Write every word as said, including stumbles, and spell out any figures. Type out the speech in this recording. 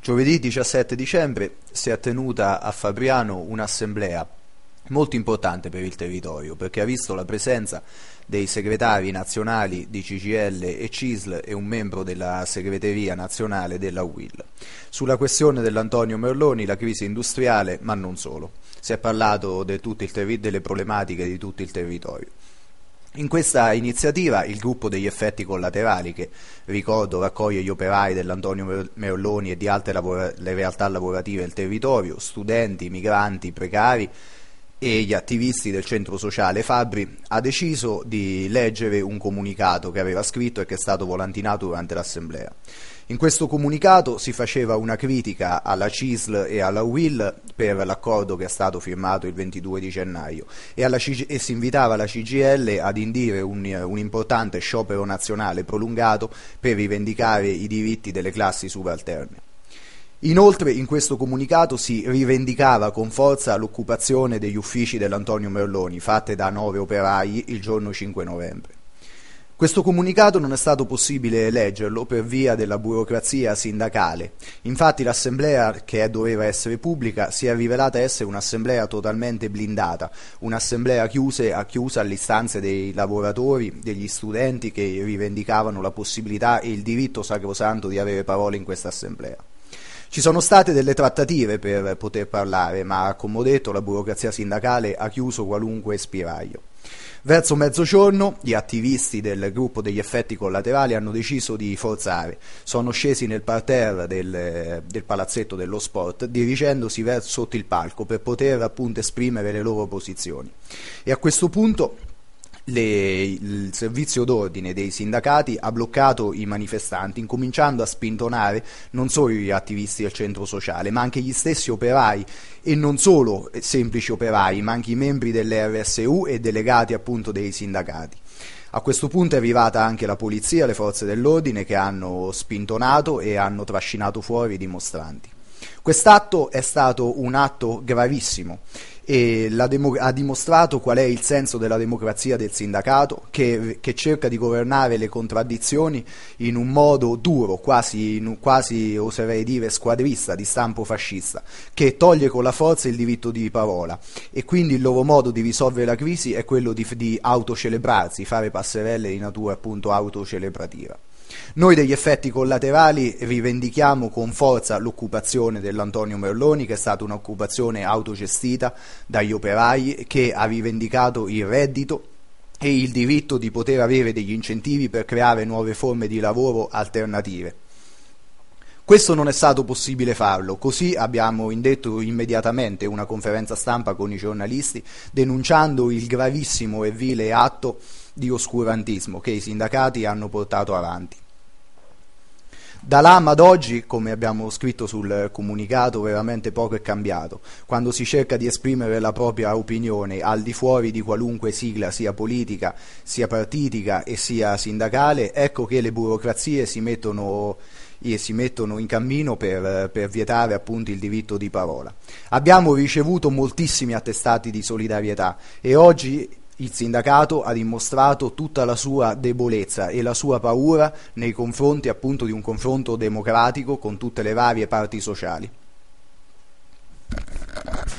Giovedì diciassette dicembre si è tenuta a Fabriano un'assemblea molto importante per il territorio, perché ha visto la presenza dei segretari nazionali di C G I L e C I S L e un membro della segreteria nazionale della U I L sulla questione dell'Antonio Merloni, la crisi industriale, ma non solo. Si è parlato de tutto il terri- delle problematiche di tutto il territorio. In questa iniziativa il gruppo degli effetti collaterali, che ricordo raccoglie gli operai dell'Antonio Merloni e di altre lavora- le realtà lavorative del territorio, studenti, migranti, precari e gli attivisti del centro sociale Fabbri, ha deciso di leggere un comunicato che aveva scritto e che è stato volantinato durante l'assemblea. In questo comunicato si faceva una critica alla C I S L e alla U I L per l'accordo che è stato firmato il ventidue di gennaio e, alla C G- e si invitava la C G I L ad indire un, un importante sciopero nazionale prolungato per rivendicare i diritti delle classi subalterne. Inoltre in questo comunicato si rivendicava con forza l'occupazione degli uffici dell'Antonio Merloni fatte da nove operai il giorno cinque novembre. Questo comunicato non è stato possibile leggerlo per via della burocrazia sindacale. Infatti l'assemblea, che doveva essere pubblica, si è rivelata essere un'assemblea totalmente blindata, un'assemblea chiusa, chiusa alle istanze dei lavoratori, degli studenti che rivendicavano la possibilità e il diritto sacrosanto di avere parole in questa assemblea. Ci sono state delle trattative per poter parlare, ma come ho detto la burocrazia sindacale ha chiuso qualunque spiraglio. Verso mezzogiorno gli attivisti del gruppo degli effetti collaterali hanno deciso di forzare, sono scesi nel parterre del, del palazzetto dello sport dirigendosi verso sotto il palco per poter appunto esprimere le loro posizioni e a questo punto Le, il servizio d'ordine dei sindacati ha bloccato i manifestanti, incominciando a spintonare non solo gli attivisti del centro sociale, ma anche gli stessi operai, e non solo semplici operai, ma anche i membri delle R S U e delegati appunto dei sindacati. A questo punto è arrivata anche la polizia, le forze dell'ordine, che hanno spintonato e hanno trascinato fuori i dimostranti. Quest'atto è stato un atto gravissimo e la demo- ha dimostrato qual è il senso della democrazia del sindacato, che, che cerca di governare le contraddizioni in un modo duro, quasi, in un, quasi oserei dire squadrista, di stampo fascista, che toglie con la forza il diritto di parola e quindi il loro modo di risolvere la crisi è quello di, di autocelebrarsi, fare passerelle di natura appunto autocelebrativa. Noi degli effetti collaterali rivendichiamo con forza l'occupazione dell'Antonio Merloni, che è stata un'occupazione autogestita dagli operai, che ha rivendicato il reddito e il diritto di poter avere degli incentivi per creare nuove forme di lavoro alternative. Questo non è stato possibile farlo, così abbiamo indetto immediatamente una conferenza stampa con i giornalisti denunciando il gravissimo e vile atto di oscurantismo che i sindacati hanno portato avanti. Da là ad oggi, come abbiamo scritto sul comunicato, veramente poco è cambiato. Quando si cerca di esprimere la propria opinione al di fuori di qualunque sigla, sia politica, sia partitica e sia sindacale, ecco che le burocrazie si mettono e si mettono in cammino per, per vietare appunto il diritto di parola. Abbiamo ricevuto moltissimi attestati di solidarietà e oggi il sindacato ha dimostrato tutta la sua debolezza e la sua paura nei confronti appunto di un confronto democratico con tutte le varie parti sociali.